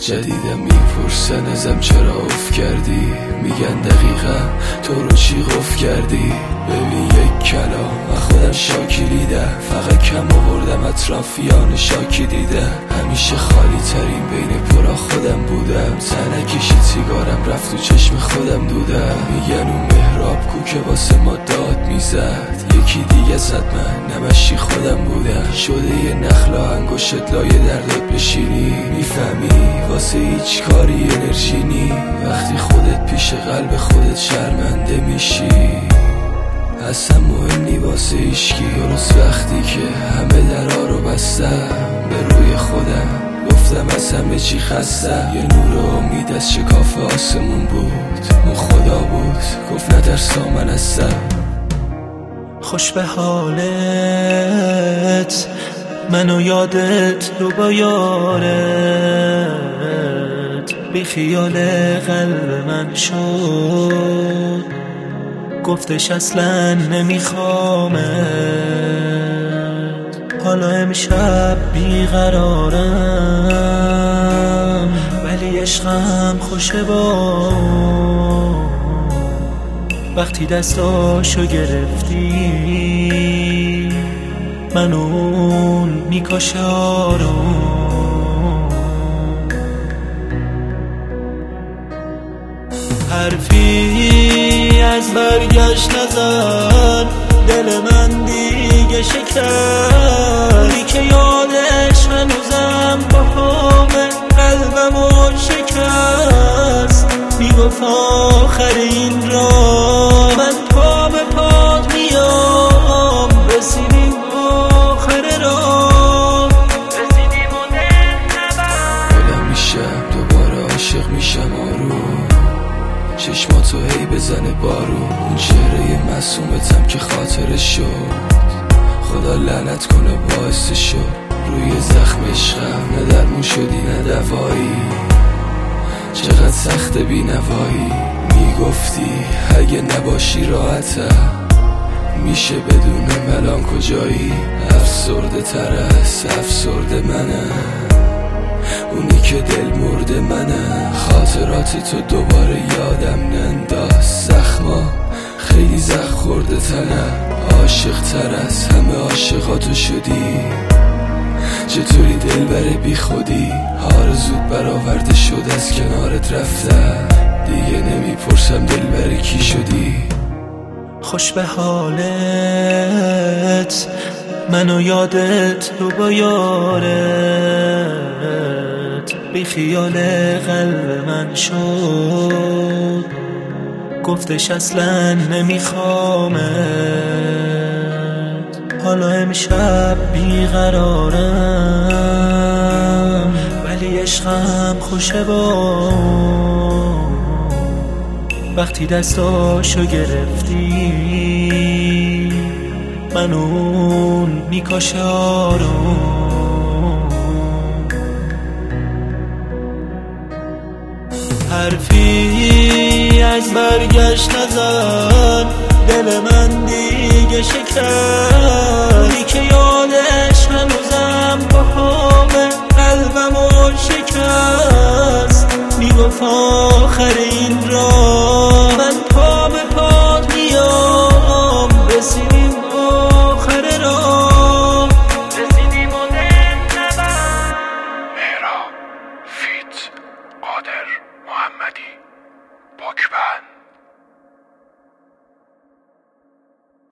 جدیدم میپرسن ازم چرا افت کردی، میگن دقیقا تو رو چی قفل کردی. ببین یک کلام و خودم شاکی دیدم، فقط کم آوردم اطرافیان شاکی دیدم. همیشه خالی ترین بین پرا خودم بودم، تنکشی سیگارم رفت تو چشم خودم دودم. میگن اون مهراب کو که واسه ما داد میزد، یکی دیگه زد من نمشی خودم بودم. شده یه نخلا انگشت لایه دردت بشینی، میفهمی واسه هیچ کاری انرژی نی. وقتی خودت پیش قلب خودت شرمنده میشی، اصلا مهم نی واسه ایشکی. درست وقتی که همه درها رو بستم، به روی خودم گفتم از همه چی خستم. یه نور امید از شکاف آسمون بود، اون خدا بود گفت نترسا من هستم. خوش به حالت منو یادت رو با یارت، بی خیال قلب من شد، گفتش اصلا نمیخوامت. حالا امشب بیقرارم ولی عشقم خوشه با وقتی دستاشو گرفتی، من اون میکاشه آروم. حرفی از برگشت نزن، دل من دیگه شکست، که یادش هنوزم با همه قلبمو شکست. میگفت آخر این راه من پا به پات میام، رسیدیم آخر راه، رسیدیم و دل نبر. بلند میشم دوباره عاشق میشم آروم، چشماتو هی بزنه بارون. اون چهره معصومتم که خاطرش شد، خدا لعنت کنه باعث شد. روی زخم عشقم نه درمون شدی نه دوایی، چقدر سخت بینوایی. میگفتی اگه نباشی راحتم، میشه بدونم الان کجایی. افسرده تر از افسرده منم، اونی که دل مرده منم. خاطرات تو دوباره یادم ننداز، زخما خیلی زخم خورده تنم. عاشق تر از همه عاشقاتو شدی، چطوری دل بره بی خودی. آرزوت برآورده شد از کنارت رفتم، دیگه نمیپرسم دل بره کی شدی. خوش به حالت منو یادت رو با یارت، بی خیال قلب من شد، گفتش اصلا نمیخوامت. حالا امشب بیقرارم ولی عشقم خوشه با وقتی دستاشو گرفتی، من اون میکاشه آروم. حرفی از برگشت نزن، دل من دیگه شکست، که یادش هنوزم با همه قلبمو شکست. میگفت